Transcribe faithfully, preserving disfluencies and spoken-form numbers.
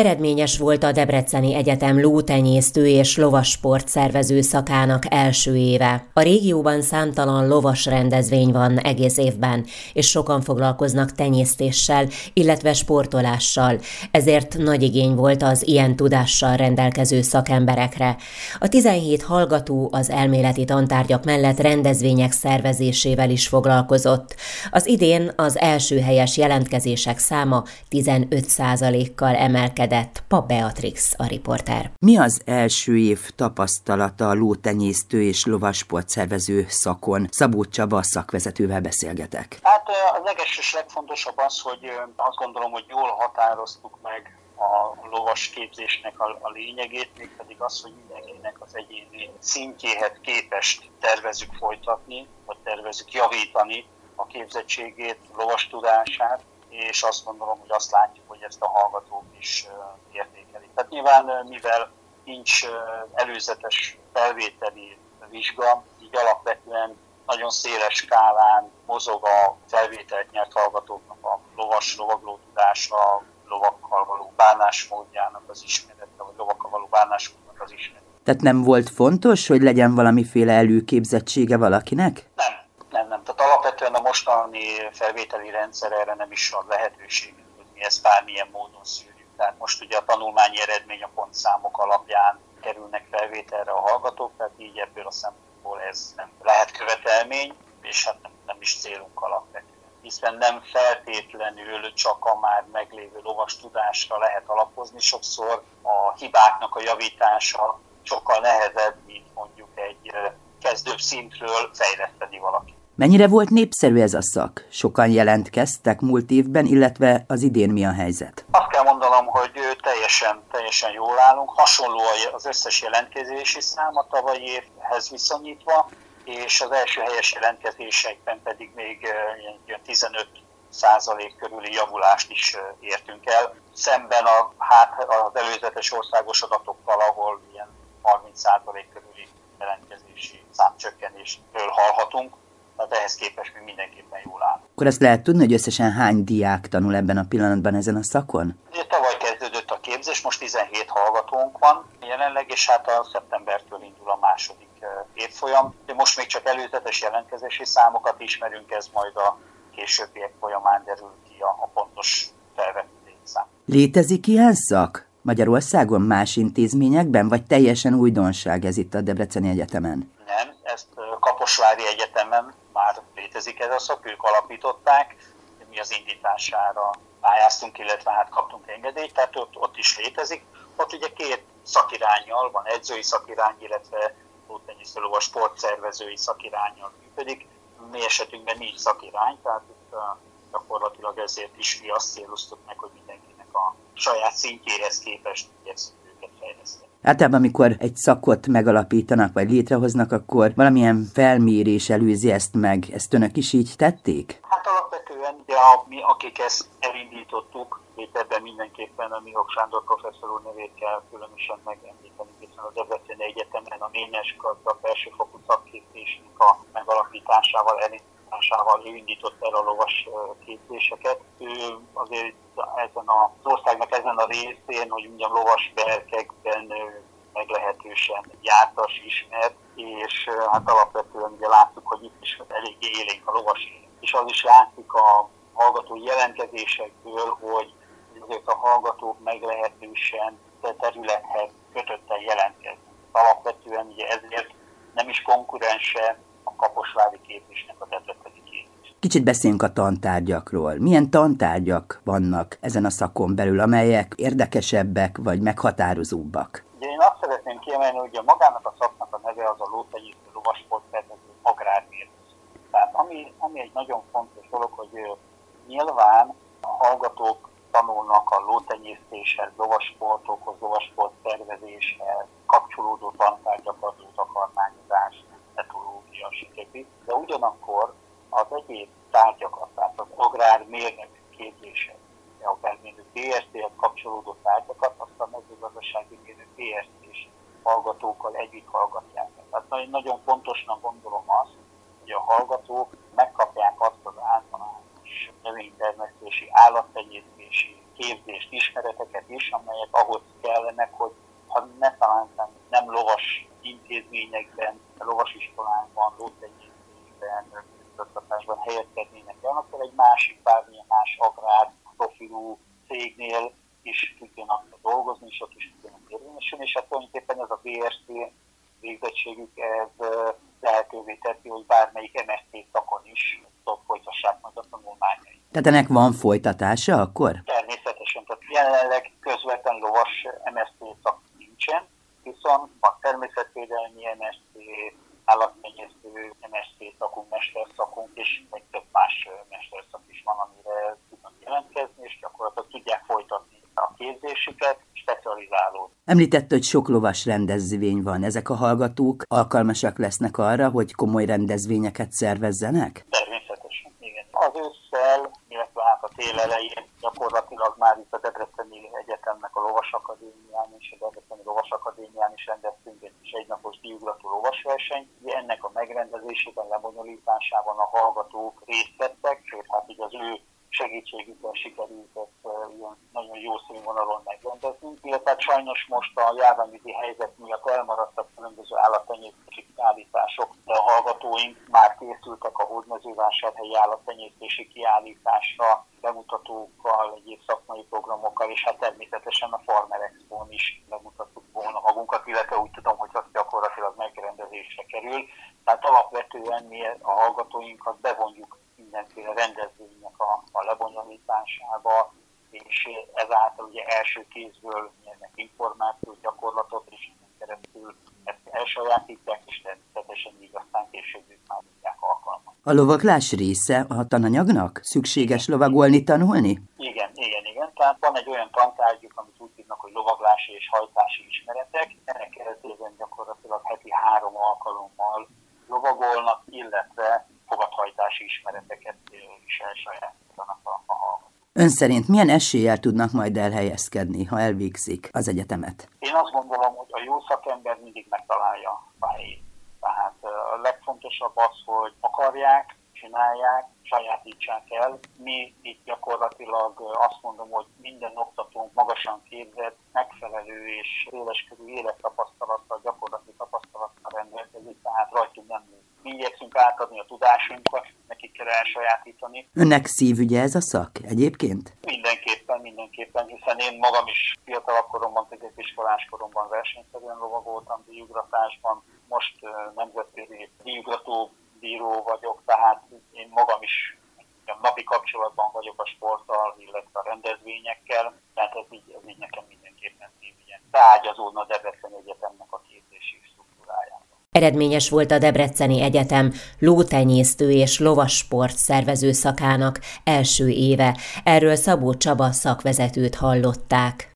Eredményes volt a Debreceni Egyetem lótenyésztő és lovassport szervező szakának első éve. A régióban számtalan lovas rendezvény van egész évben, és sokan foglalkoznak tenyésztéssel, illetve sportolással, ezért nagy igény volt az ilyen tudással rendelkező szakemberekre. A tizenhét hallgató az elméleti tantárgyak mellett rendezvények szervezésével is foglalkozott. Az idén az első helyes jelentkezések száma tizenöt százalékkal emelkedett. Pap Beatrix a riporter. Mi az első év tapasztalata a lótenyésztő és lovassport szervező szakon? Szabó Csaba szakvezetővel beszélgetek. Hát a leges és legfontosabb az, hogy azt gondolom, hogy jól határoztuk meg a lovas képzésnek a, a lényegét, mégpedig az, hogy mindenkinek az egyéni szintjéhez képest tervezzük folytatni, vagy tervezzük javítani a képzettségét, lovas tudását, és azt gondolom, hogy azt látjuk, hogy ezt a hallgatók is értékelik. Tehát nyilván, mivel nincs előzetes felvételi vizsga, így alapvetően nagyon széles skálán mozog a felvételt nyert hallgatóknak a lovas, lovagló tudása, lovakkal való bánásmódjának az ismerete, vagy lovakkal való bánásmódnak az ismerete. Tehát nem volt fontos, hogy legyen valamiféle előképzettsége valakinek? Nem. Nem, nem. Tehát alapvetően a mostani felvételi rendszer erre nem is ad lehetőséget, hogy mi ezt bármilyen módon szűrjük. Tehát most ugye a tanulmányi eredmény a pontszámok alapján kerülnek felvételre a hallgatók, tehát így ebből a szempontból ez nem lehet követelmény, és hát nem, nem is célunk alapvetően. Hiszen nem feltétlenül csak a már meglévő lovas tudásra lehet alapozni, sokszor a hibáknak a javítása sokkal nehezebb, mint mondjuk egy kezdőbb szintről fejleszteni valaki. Mennyire volt népszerű ez a szak? Sokan jelentkeztek múlt évben, illetve az idén mi a helyzet? Azt kell mondanom, hogy teljesen, teljesen jól állunk. Hasonló az összes jelentkezési szám a tavalyi évhez viszonyítva, és az első helyes jelentkezésekben pedig még ilyen tizenöt százalék körüli javulást is értünk el. Szemben a, hát az előzetes országos adatokkal, ahol ilyen harminc százalék körüli jelentkezési számcsökkenésről hallhatunk. Tehát ehhez képest még mindenképpen jól áll. Akkor azt lehet tudni, hogy összesen hány diák tanul ebben a pillanatban ezen a szakon? Ugye tavaly kezdődött a képzés, most tizenhét hallgatónk van jelenleg, és hát a szeptembertől indul a második évfolyam. De most még csak előzetes jelentkezési számokat ismerünk, ez majd a későbbiek folyamán derül ki a, a pontos felvett létszám. Létezik ilyen szak Magyarországon más intézményekben, vagy teljesen újdonság ez itt a Debreceni Egyetemen? Nem, ezt Kaposvári Egyetemen már létezik ez a szak, ők alapították, mi az indítására pályáztunk, illetve hát kaptunk engedélyt, tehát ott, ott is létezik. Ott ugye két szakiránnyal van, edzői szakirány, illetve lótenyésztő lovas sportszervezői szakiránnyal működik. Mi esetünkben nincs szakirány, tehát itt gyakorlatilag ezért is mi azt céloztuk meg, hogy mindenkinek a saját szintjéhez képest igyekszünk őket fejleszteni. Általában, amikor egy szakot megalapítanak, vagy létrehoznak, akkor valamilyen felmérés előzi ezt meg. Ezt önök is így tették? Hát alapvetően, ugye a, mi, akik ezt elindítottuk, itt ebben mindenképpen a Mihok Sándor professzor úr nevét kell különösen megemlíteni, hiszen a Debreceni Egyetemen a Ménes Gazda felsőfokú szakképzésnek a megalapításával, elindításával ő indított el a lovas képzéseket. Ő azért ezen az országnak ezen a részén, hogy mondjam, lovas berkekben meglehetősen jártas, ismert, és hát alapvetően ugye láttuk, hogy itt is eléggé élénk a lovas élet. És az is látszik a hallgatói jelentkezésekből, hogy azért a hallgatók meglehetősen területhez kötötten jelentkeznek. Alapvetően ugye ezért nem is konkurense a kaposvári képzésnek a debreceni képzés. Kicsit beszéljünk a tantárgyakról. Milyen tantárgyak vannak ezen a szakon belül, amelyek érdekesebbek vagy meghatározóbbak? Ugye én azt szeretném kiemelni, hogy a magának a szaknak a neve az a lótenyésztő lovassportszervező agrármérnök. Tehát ami, ami egy nagyon fontos dolog, hogy nyilván a hallgatók tanulnak a lótenyésztéshez, lovassportokhoz, lovassportszervezéshez, kapcsolódó tantárgyakat, lótakarmányozás, etológia, stb. De ugyanakkor az egyéb tárgyakat, tehát az agrármérnök képzése, a agrármérnök bé es té-hez kapcsolódó tárgyakat, azt a mezőgazdasági mérnök bé es té-s hallgatókkal együtt hallgatják. Tehát nagyon fontosnak gondolom azt, hogy a hallgatók megkapják azt az általános növénytermesztési, állattenyésztési képzést, ismereteket is, amelyek ahhoz kellenek, hogy ha ne talán nem lovas intézményekben, lovasiskolákban, lótenyésztésben, közoktatásban helyezkednének el, akkor egy másik, bármilyen más agrár profilú cégnél is tudjanak dolgozni, és ott is tudjanak érvényesülni, és hát tulajdonképpen ez a bé er cé végzettségük ez lehetővé teszi, hogy bármelyik em es cé szakon is tovább folytassák majd a tanulmányait. Tehát ennek van folytatása akkor? Természetesen, tehát jelenleg közvetlen lovas em es cé szak nincsen, viszont van természetvédelmi em es cé, állattenyésztő em es cé szakunk, mesterszakunk, és még több más mesterszak is van, amire tudnak jelentkezni, és gyakorlatilag tudják folytatni a képzésüket, specializálódni. Említett, hogy sok lovas rendezvény van. Ezek a hallgatók alkalmasak lesznek arra, hogy komoly rendezvényeket szervezzenek? Természetesen, igen. Az ősszel, illetve hát a tél elején gyakorlatilag már itt a Debreceni Egyetemnek a Lovasakadémián és a Debreceni Lovasakadémián is rendeztünk egy kis egynapos díjugrató lovasversenyt. Ennek a megrendezésében, lebonyolításában a hallgatók részt vettek, sőt, hát így az ő segítségükkel sikerült ezt ilyen nagyon jó színvonalon megrendezni. Illetve sajnos most a járványügyi helyzet miatt elmaradtak különböző állattenyésztési kiállítások, de a hallgatóink már készültek a hódmezővásárhelyi állattenyésztési kiállításra, bemutatókkal, egyéb szakmai programokkal, és hát természetesen a Farmer Expón is bemutattuk volna magunkat, illetve úgy tudom, hogy az gyakorlatilag megrendezésre kerül. Tehát alapvetően mi a hallgatóinkat bevonjuk mindenféle rendezvénynek a, a lebonyolításába, és ezáltal ugye első kézből nyernek információt, gyakorlatot, és innen keresztül ezt elsajátítják, és természetesen így aztán később már tudják alkalmazni. A lovaglás része a tananyagnak? Szükséges lovagolni, tanulni? Igen, igen, igen. Tehát van egy olyan tantárgyuk, amit úgy hívnak, hogy lovaglási és hajtási ismeretek. Ennek keretében gyakorlatilag heti három alkalommal lovagolnak, illetve fogadhajtási ismereteket is elsajátítanak a, a hallgatók. Ön szerint milyen eséllyel tudnak majd elhelyezkedni, ha elvégzik az egyetemet? Én azt gondolom, hogy a jó szakember mindig megtalálja a helyét. Tehát a legfontosabb az, hogy akarják, csinálják, sajátítsák el. Mi itt gyakorlatilag azt mondom, hogy minden oktatónk magasan képzett, megfelelő és széleskörű élettapasztalattal, gyakorlati tapasztalattal rendelkezik, tehát rajtunk nem lő. Mi igyekszünk átadni a tudásunkat, nekik kell elsajátítani. Önnek szívügye ez a szak egyébként? Mindenképpen, mindenképpen, hiszen én magam is fiatalabb koromban, középiskolás koromban versenyszerűen lovagoltam díjugratásban, most uh, nemzetközi díjugrató bíró vagyok, tehát én magam is napi kapcsolatban vagyok a sporttal, illetve a rendezvényekkel, tehát ez így, ez így nekem mindenképpen szívügye. Beágyazódna a Debreceni Egyetemnek a képzési struktúrájában. Eredményes volt a Debreceni Egyetem lótenyésztő és lovassport szervező szakának első éve. Erről Szabó Csaba szakvezetőt hallották.